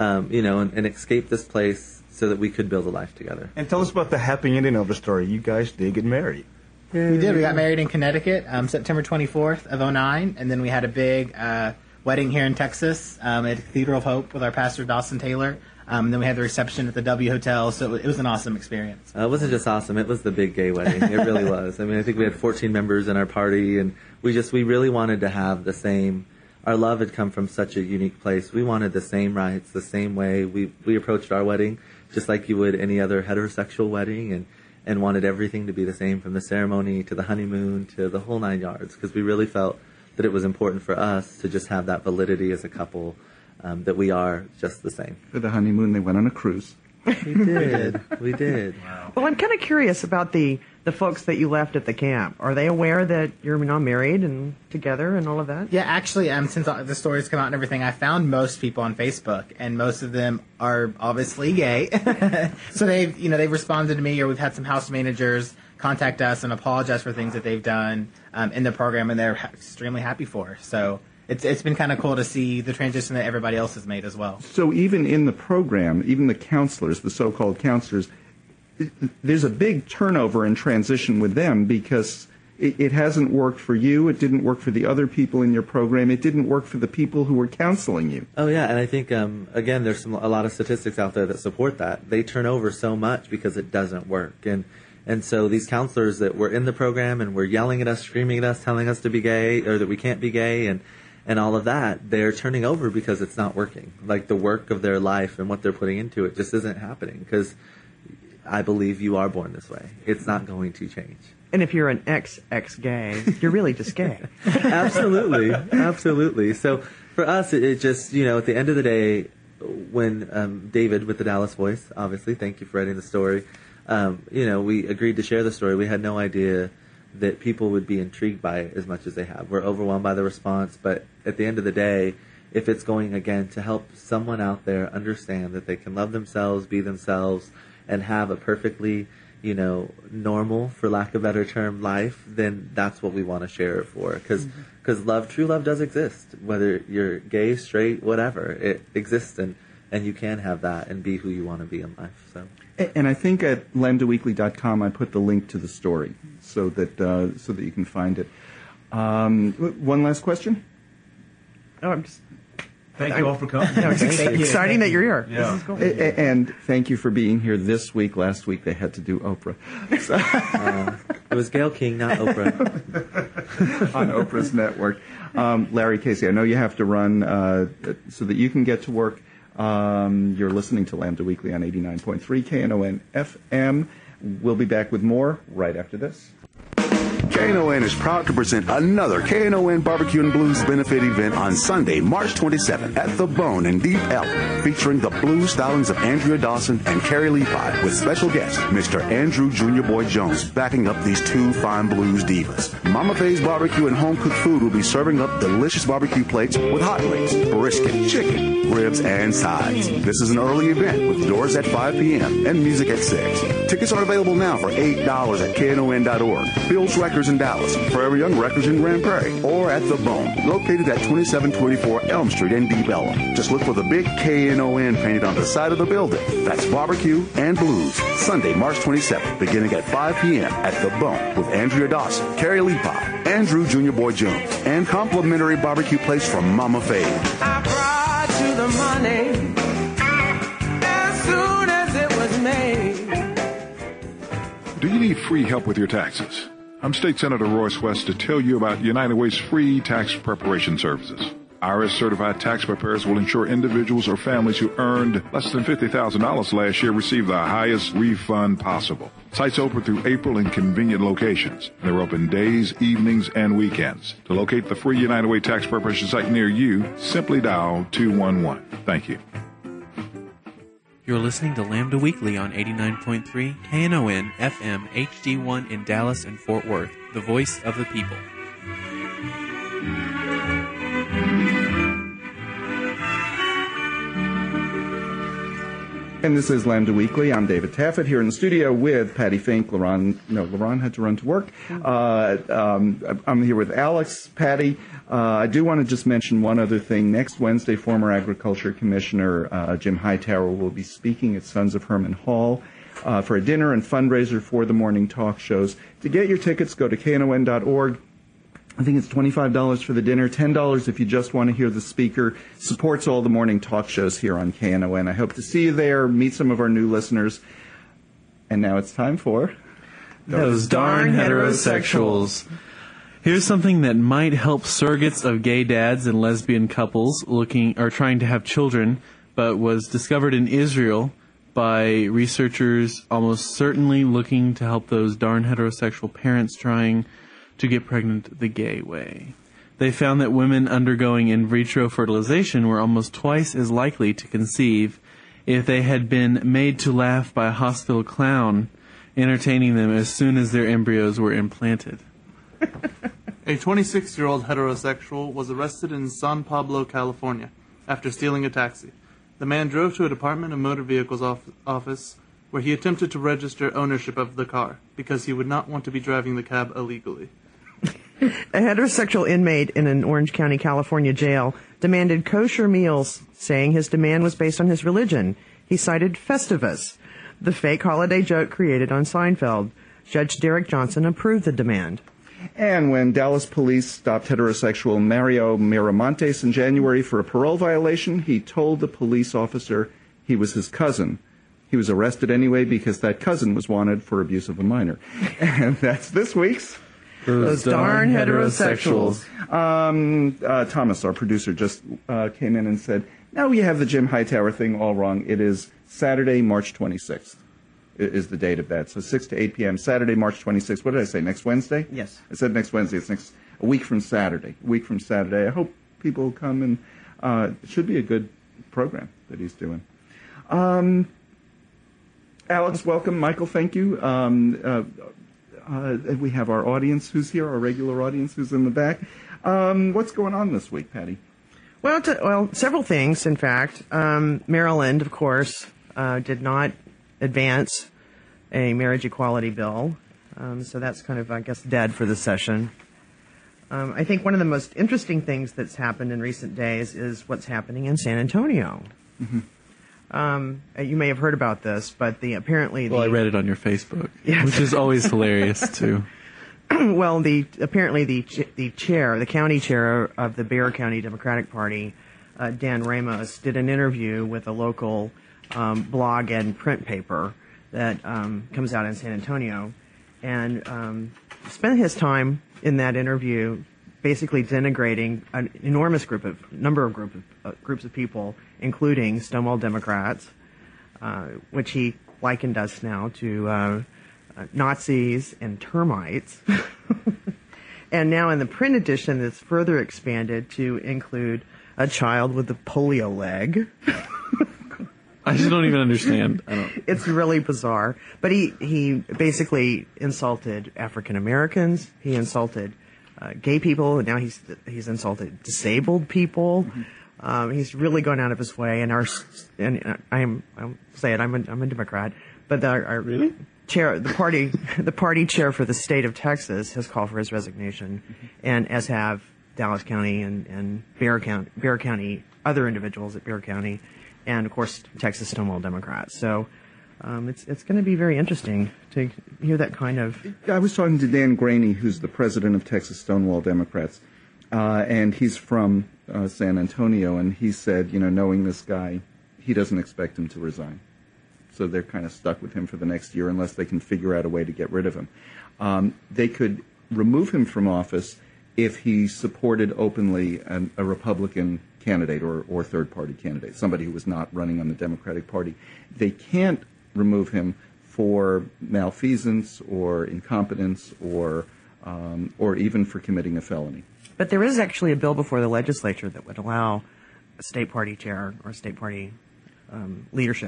S4: and escape this place so that we could build a life together.
S10: And tell us about the happy ending of the story. You guys did get married.
S3: We did. We got married in Connecticut, September 24th of 2009, and then we had a big wedding here in Texas at Cathedral of Hope with our pastor, Dawson Taylor. Then we had the reception at the W Hotel, so it was an awesome experience.
S4: It wasn't just awesome, it was the big gay wedding. It really was. I mean, I think we had 14 members in our party, and we really wanted to have the same. Our love had come from such a unique place. We wanted the same rights, the same way. We approached our wedding just like you would any other heterosexual wedding, and wanted everything to be the same, from the ceremony to the honeymoon to the whole 9 yards, because we really felt that it was important for us to just have that validity as a couple, that we are just the same.
S2: For the honeymoon, they went on a cruise.
S4: We did.
S6: Wow. Well, I'm kind of curious about the folks that you left at the camp. Are they aware that you're now married and together and all of that?
S3: Yeah, actually, since the stories come out and everything, I found most people on Facebook, and most of them are obviously gay. So they've responded to me, or we've had some house managers contact us and apologize for things that they've done in the program, and they're extremely happy for. So it's been kind of cool to see the transition that everybody else has made as well.
S2: So even in the program, even the counselors, the so-called counselors, there's a big turnover and transition with them, because it hasn't worked for you. It didn't work for the other people in your program. It didn't work for the people who were counseling you.
S4: Oh, yeah. And I think, again, there's a lot of statistics out there that support that. They turn over so much because it doesn't work. And so these counselors that were in the program and were yelling at us, screaming at us, telling us to be gay, or that we can't be gay, and all of that, they're turning over because it's not working. Like, the work of their life and what they're putting into it just isn't happening, because I believe you are born this way. It's not going to change.
S6: And if you're an ex-gay, you're really just gay.
S4: Absolutely. So for us, it just, at the end of the day, when David with the Dallas Voice, obviously, thank you for writing the story, we agreed to share the story. We had no idea that people would be intrigued by it as much as they have. We're overwhelmed by the response, but at the end of the day, if it's going, again, to help someone out there understand that they can love themselves, be themselves, and have a perfectly, normal, for lack of a better term, life, then that's what we want to share it for. Because true love does exist. Whether you're gay, straight, whatever, it exists, and you can have that and be who you want to be in life. So.
S2: And I think at lambdaweekly.com I put the link to the story so that you can find it. One last question?
S6: No, I'm just...
S10: Thank you all for coming.
S6: No, it's exciting that you're here.
S10: Yeah.
S6: This is cool.
S2: And thank you for being here this week. Last week they had to do Oprah. So.
S4: It was Gayle King, not Oprah.
S2: On Oprah's network. Larry Casey, I know you have to run so that you can get to work. You're listening to Lambda Weekly on 89.3 KNON FM. We'll be back with more right after this.
S11: KNON is proud to present another KNON Barbecue and Blues benefit event on Sunday, March 27th at The Bone in Deep Ellum, featuring the blues stylings of Andrea Dawson and Carrie Levi, with special guest Mr. Andrew Junior Boy Jones backing up these two fine blues divas. Mama Faye's Barbecue and Home Cooked Food will be serving up delicious barbecue plates with hot wings, brisket, chicken, ribs, and sides. This is an early event with doors at 5 p.m. and music at 6. Tickets are available now for $8 at KNON.org. Phil's Records in Dallas, Forever Young Records in Grand Prairie, or at The Bone, located at 2724 Elm Street in Deep Ellum. Just look for the big KNON painted on the side of the building. That's Barbecue and Blues, Sunday, March 27th, beginning at 5 p.m. at The Bone with Andrea Dawson, Carrie Levi, Andrew Junior Boy Jones, and complimentary barbecue plates from Mama Faye.
S12: I brought you the money as soon as it was made.
S13: Do you need free help with your taxes? I'm State Senator Royce West to tell you about United Way's free tax preparation services. IRS certified tax preparers will ensure individuals or families who earned less than $50,000 last year receive the highest refund possible. Sites open through April in convenient locations. They're open days, evenings, and weekends. To locate the free United Way tax preparation site near you, simply dial 211. Thank you.
S9: You're listening to Lambda Weekly on 89.3 KNON FM HD1 in Dallas and Fort Worth, the voice of the people.
S2: And this is Lambda Weekly. I'm David Taffet here in the studio with Patty Fink. LaRon had to run to work. I'm here with Alex, Patty. I do want to just mention one other thing. Next Wednesday, former Agriculture Commissioner Jim Hightower will be speaking at Sons of Herman Hall for a dinner and fundraiser for the morning talk shows. To get your tickets, go to KNON.org. I think it's $25 for the dinner, $10 if you just want to hear the speaker. Supports all the morning talk shows here on KNON. I hope to see you there, meet some of our new listeners. And now it's time for...
S9: Those darn heterosexuals. Here's something that might help surrogates of gay dads and lesbian couples trying to have children, but was discovered in Israel by researchers almost certainly looking to help those darn heterosexual parents trying to get pregnant the gay way. They found that women undergoing in vitro fertilization were almost twice as likely to conceive if they had been made to laugh by a hospital clown entertaining them as soon as their embryos were implanted.
S14: A 26-year-old heterosexual was arrested in San Pablo, California, after stealing a taxi. The man drove to a Department of Motor Vehicles office where he attempted to register ownership of the car because he would not want to be driving the cab illegally.
S6: A heterosexual inmate in an Orange County, California jail demanded kosher meals, saying his demand was based on his religion. He cited Festivus, the fake holiday joke created on Seinfeld. Judge Derek Johnson approved the demand.
S2: And when Dallas police stopped heterosexual Mario Miramontes in January for a parole violation, he told the police officer he was his cousin. He was arrested anyway because that cousin was wanted for abuse of a minor. And that's this week's...
S6: Those darn heterosexuals.
S2: Thomas, our producer, just came in and said, no, you have the Jim Hightower thing all wrong. It is Saturday, March 26th is the date of that. So 6 to 8 p.m., Saturday, March 26th. What did I say, next Wednesday?
S6: Yes.
S2: I said next Wednesday. It's a week from Saturday. I hope people come and it should be a good program that he's doing. Alex, welcome. Michael, thank you. We have our audience who's here, our regular audience who's in the back. What's going on this week, Patty?
S6: Well, several things, in fact. Maryland, of course, did not advance a marriage equality bill. So that's kind of, I guess, dead for the session. I think one of the most interesting things that's happened in recent days is what's happening in San Antonio. Mm-hmm. You may have heard about this, but I read
S9: it on your Facebook, yes. Which is always hilarious too.
S6: Well, the county chair of the Bexar County Democratic Party, Dan Ramos, did an interview with a local blog and print paper that comes out in San Antonio, and spent his time in that interview basically denigrating an enormous groups of people, including Stonewall Democrats, which he likened us now to Nazis and termites. And now in the print edition, it's further expanded to include a child with a polio leg.
S9: I just don't even understand.
S6: It's really bizarre. But he basically insulted African Americans. He insulted gay people. And now he's insulted disabled people. Mm-hmm. He's really gone out of his way. And I'll say it. I'm a Democrat, but our
S9: really?
S6: Chair, the party chair for the state of Texas has called for his resignation, mm-hmm. and as have Dallas County and Bexar County, other individuals at Bexar County, and of course Texas Stonewall Democrats. So it's going to be very interesting to hear that kind of.
S2: I was talking to Dan Graney, who's the president of Texas Stonewall Democrats, and he's from San Antonio, and he said, knowing this guy, he doesn't expect him to resign. So they're kind of stuck with him for the next year unless they can figure out a way to get rid of him. They could remove him from office if he supported openly a Republican candidate or third-party candidate, somebody who was not running on the Democratic Party. They can't remove him for malfeasance or incompetence or even for committing a felony.
S6: But there is actually a bill before the legislature that would allow a state party chair or state party leadership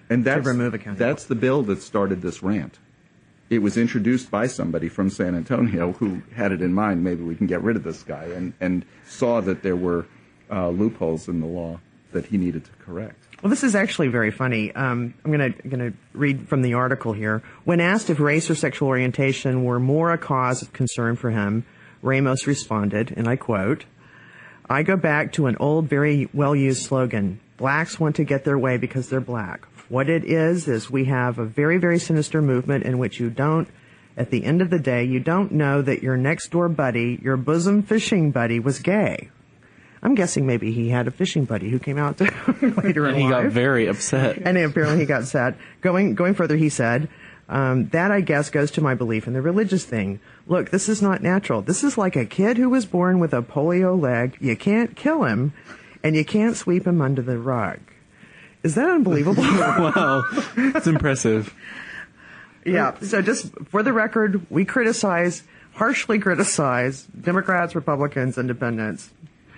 S2: And
S6: to remove a county.
S2: That's the bill that started this rant. It was introduced by somebody from San Antonio who had it in mind, maybe we can get rid of this guy, and saw that there were loopholes in the law that he needed to correct.
S6: Well, this is actually very funny. I'm going to read from the article here. When asked if race or sexual orientation were more a cause of concern for him, Ramos responded, and I quote, "I go back to an old, very well-used slogan. Blacks want to get their way because they're black. What it is we have a very, very sinister movement in which you don't, at the end of the day, you don't know that your next-door buddy, your bosom fishing buddy, was gay." I'm guessing maybe he had a fishing buddy who came out later in life.
S9: He got very upset.
S6: And apparently he got sad. Going further, he said, that, I guess, goes to my belief in the religious thing. Look, this is not natural. This is like a kid who was born with a polio leg. You can't kill him, and you can't sweep him under the rug. Is that unbelievable?
S9: Wow. That's impressive.
S6: Yeah. So just for the record, we harshly criticize Democrats, Republicans, Independents.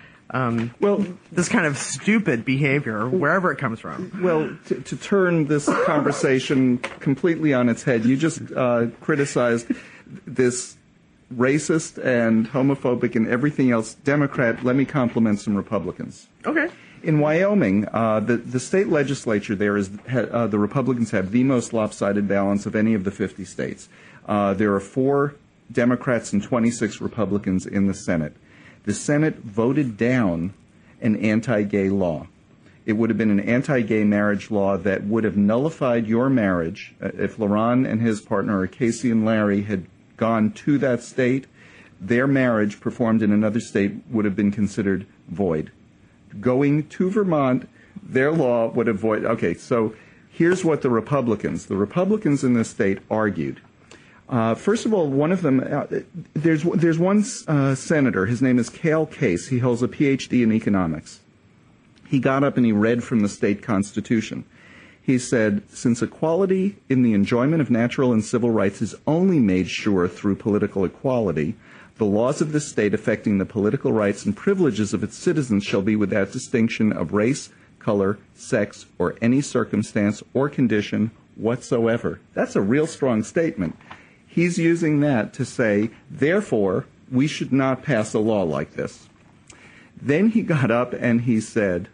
S6: This kind of stupid behavior, wherever it comes from.
S2: Well, to turn this conversation completely on its head, you just criticized this racist and homophobic and everything else Democrat. Let me compliment some Republicans.
S6: Okay.
S2: In Wyoming, the state legislature there is the Republicans have the most lopsided balance of any of the 50 states. There are 4 Democrats and 26 Republicans in the Senate. The Senate voted down an anti-gay law. It would have been an anti-gay marriage law that would have nullified your marriage if LaRon and his partner, or Casey and Larry, had gone to that state. Their marriage performed in another state would have been considered void. Going to Vermont, their law would have void. Okay, so here's what the Republicans in this state argued. First of all, one of them, there's one senator, his name is Cale Case. He holds a PhD in economics. He got up and he read from the state constitution. He said, since equality in the enjoyment of natural and civil rights is only made sure through political equality, the laws of this state affecting the political rights and privileges of its citizens shall be without distinction of race, color, sex, or any circumstance or condition whatsoever. That's a real strong statement. He's using that to say, therefore, we should not pass a law like this. Then he got up and he said,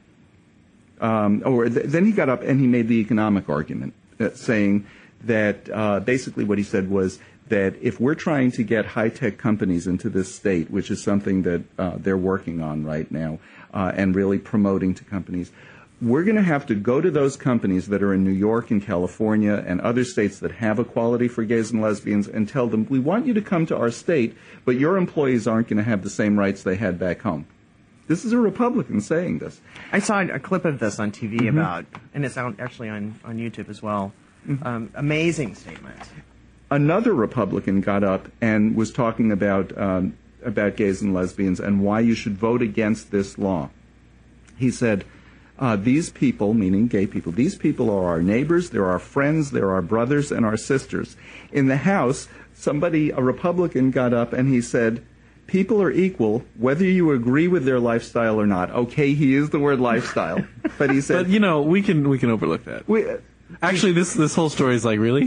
S2: then he got up and he made the economic argument, saying that basically what he said was that if we're trying to get high-tech companies into this state, which is something that they're working on right now and really promoting to companies, we're going to have to go to those companies that are in New York and California and other states that have equality for gays and lesbians and tell them, we want you to come to our state, but your employees aren't going to have the same rights they had back home. This is a Republican saying this.
S6: I saw a clip of this on TV about, and it's actually on YouTube as well. Amazing statement.
S2: Another Republican got up and was talking about gays and lesbians and why you should vote against this law. He said, these people, meaning gay people, these people are our neighbors, they're our friends, they're our brothers and our sisters. In the House, a Republican got up and he said, people are equal whether you agree with their lifestyle or not. Okay, he used the word lifestyle, but he said...
S9: But, we can overlook that. Actually, this whole story is like, really?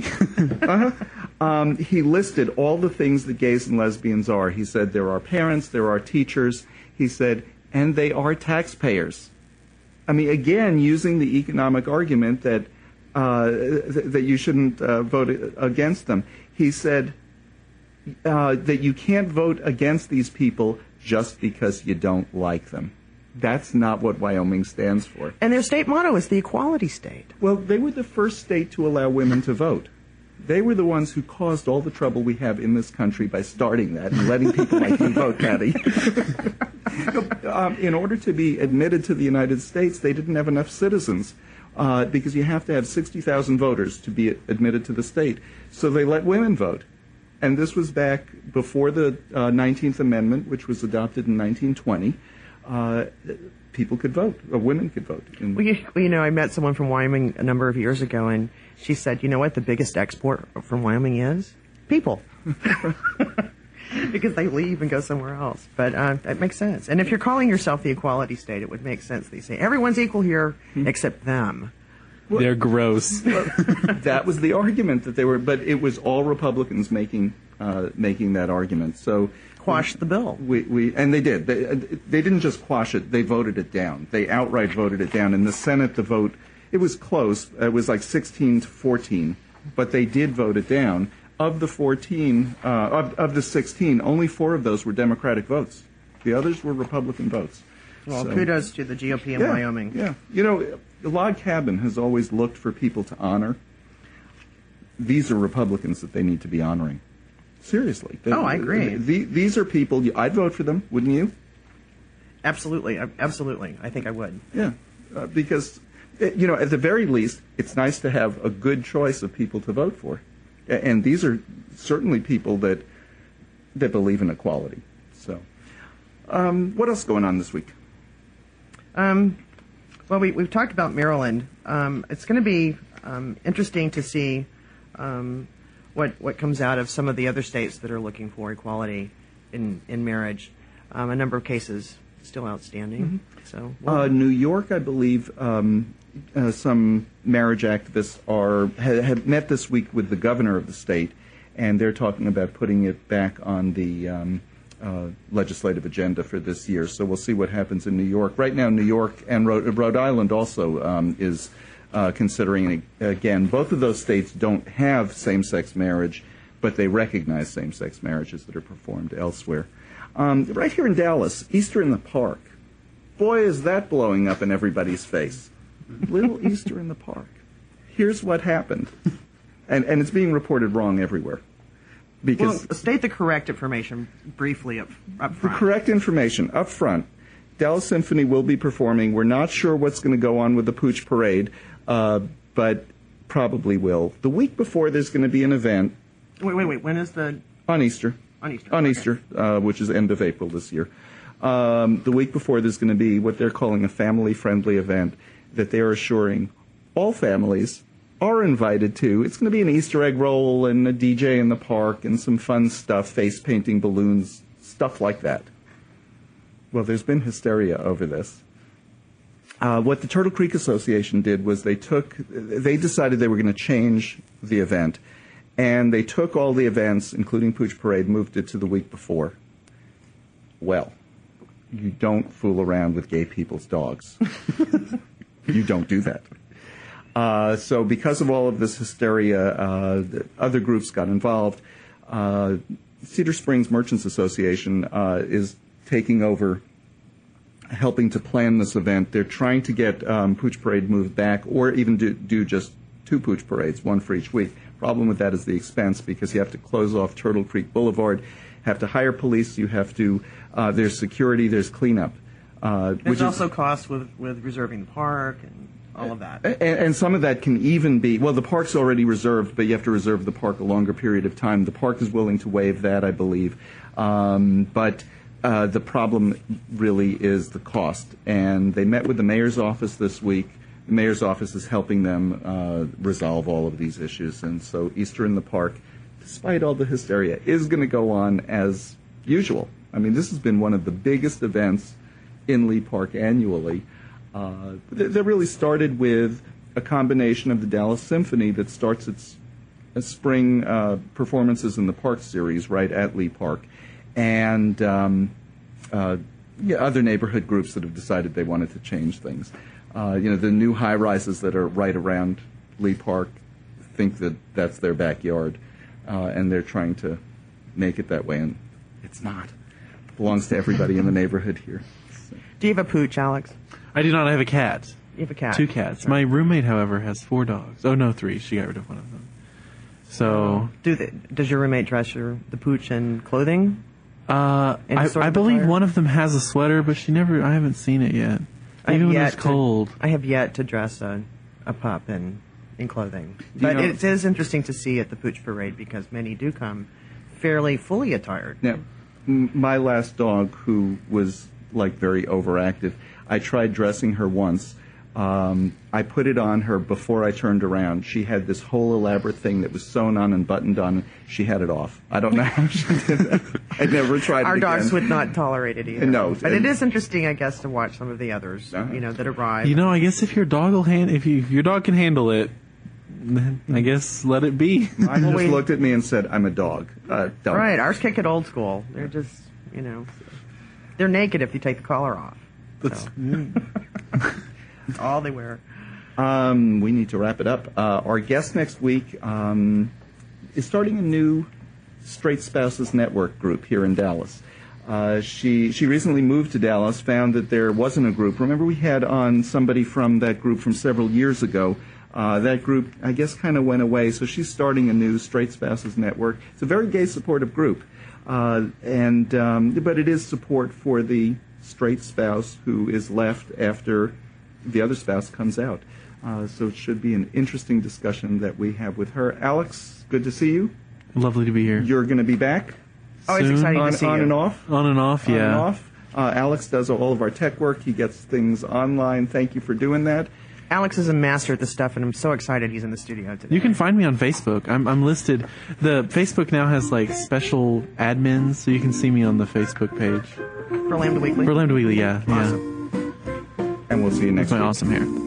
S2: He listed all the things that gays and lesbians are. He said there are parents, there are teachers. He said, and they are taxpayers. I mean, again, using the economic argument that you shouldn't vote against them. He said that you can't vote against these people just because you don't like them. That's not what Wyoming stands for.
S6: And their state motto is the equality state.
S2: Well, they were the first state to allow women to vote. They were the ones who caused all the trouble we have in this country by starting that and letting people like you vote, Patty. In order to be admitted to the United States, they didn't have enough citizens because you have to have 60,000 voters to be admitted to the state. So they let women vote. And this was back before the 19th Amendment, which was adopted in 1920. People could vote, or women could vote.
S6: I met someone from Wyoming a number of years ago, and she said, you know what the biggest export from Wyoming is? People. Because they leave and go somewhere else. But that makes sense. And if you're calling yourself the equality state, it would make sense that you say, everyone's equal here except them.
S9: They're gross.
S2: That was the argument that they were, but it was all Republicans making that argument. So
S6: quash the bill.
S2: And they did. They didn't just quash it; they voted it down. They outright voted it down. In the Senate, the vote it was close. It was like 16-14, but they did vote it down. Of the 14, of the 16, only 4 of those were Democratic votes. The others were Republican votes.
S6: Well, kudos to the GOP in Wyoming.
S2: Yeah. You know, the Log Cabin has always looked for people to honor. These are Republicans that they need to be honoring. Seriously.
S6: I agree.
S2: These are people, I'd vote for them, wouldn't you?
S6: Absolutely. Absolutely. I think I would.
S2: Yeah. Because, at the very least, it's nice to have a good choice of people to vote for. And these are certainly people that believe in equality. So, what else is going on this week?
S6: Well, we've talked about Maryland. It's going to be interesting to see what comes out of some of the other states that are looking for equality in marriage. A number of cases still outstanding.
S2: Mm-hmm. So, New York, I believe, some marriage activists have met this week with the governor of the state, and they're talking about putting it back on the legislative agenda for this year. So we'll see what happens in New York. Right now, New York and Rhode Island also is considering it again. Both of those states don't have same-sex marriage, but they recognize same-sex marriages that are performed elsewhere. Right here in Dallas, Easter in the Park. Boy, is that blowing up in everybody's face. Little Easter in the Park. Here's what happened. And it's being reported wrong everywhere. Because
S6: state the correct information briefly up front.
S2: The correct information up front. Dallas Symphony will be performing. We're not sure what's going to go on with the Pooch Parade, but probably will. The week before, there's going to be an event.
S6: Wait. When is the...
S2: On Easter. On Easter, which is end of April this year. The week before, there's going to be what they're calling a family-friendly event that they're assuring all families are invited to. It's going to be an Easter egg roll and a DJ in the park and some fun stuff, face painting, balloons, stuff like that. Well, there's been hysteria over this. What the Turtle Creek Association did was they decided they were going to change the event, and they took all the events, including Pooch Parade, moved it to the week before. Well, you don't fool around with gay people's dogs. You don't do that. So because of all of this hysteria, other groups got involved. Cedar Springs Merchants Association is taking over, helping to plan this event. They're trying to get Pooch Parade moved back, or even do just 2 Pooch Parades, 1 for each week. Problem with that is the expense, because you have to close off Turtle Creek Boulevard, have to hire police, you have to, there's security, there's cleanup.
S6: There's also costs with reserving the park and all of that.
S2: And some of that can even be, well, the park's already reserved, but you have to reserve the park a longer period of time. The park is willing to waive that, I believe. But the problem really is the cost. And they met with the mayor's office this week. The mayor's office is helping them resolve all of these issues. And so Easter in the Park, despite all the hysteria, is going to go on as usual. I mean, this has been one of the biggest events in Lee Park annually. That really started with a combination of the Dallas Symphony that starts its spring performances in the Park Series right at Lee Park, and other neighborhood groups that have decided they wanted to change things. The new high-rises that are right around Lee Park think that that's their backyard, and they're trying to make it that way, and it's not. It belongs to everybody in the neighborhood here.
S6: Do you have a pooch, Alex?
S9: I do not. I have a cat.
S6: You have a cat? 2
S9: cats. Right. My roommate, however, has 4 dogs. Oh, no, 3. She got rid of one of them. So...
S6: Does your roommate dress the pooch in clothing?
S9: I believe one of them has a sweater, but I haven't seen it yet. Even when it's cold.
S6: I have yet to dress a pup in clothing. But it is interesting to see at the Pooch Parade, because many do come fairly fully attired.
S2: Now, my last dog, who was very overactive, I tried dressing her once, I put it on her before I turned around. She had this whole elaborate thing that was sewn on and buttoned on. She had it off. I don't know how she did that. I never tried it
S6: Our
S2: again.
S6: dogs would not tolerate it either.
S2: No.
S6: But it is interesting, I guess, to watch some of the others, that arrive.
S9: I guess if your dog if your dog can handle it, then I guess let it be.
S2: Mine just looked at me and said, "I'm a dog." Don't.
S6: Right, ours kick it old school. They're just, they're naked if you take the collar off. So. That's all they wear.
S2: We need to wrap it up. Our guest next week is starting a new Straight Spouses Network group here in Dallas. She recently moved to Dallas, found that there wasn't a group. Remember, we had on somebody from that group from several years ago. That group, I guess, kind of went away, so she's starting a new Straight Spouses Network. It's a very gay supportive group, but it is support for the straight spouse who is left after the other spouse comes out. So it should be an interesting discussion that we have with her. Alex, good to see you.
S9: Lovely to be here.
S2: You're going to be back?
S6: Oh, it's exciting to see you.
S2: On and off?
S9: On and off, yeah.
S2: On and off. Alex does all of our tech work. He gets things online. Thank you for doing that.
S6: Alex is a master at this stuff, and I'm so excited he's in the studio today.
S9: You can find me on Facebook. I'm listed. The Facebook now has special admins, so you can see me on the Facebook page.
S6: For Lambda Weekly?
S9: For Lambda Weekly, yeah.
S6: Awesome.
S2: And we'll see you next week.
S9: That's my awesome hair.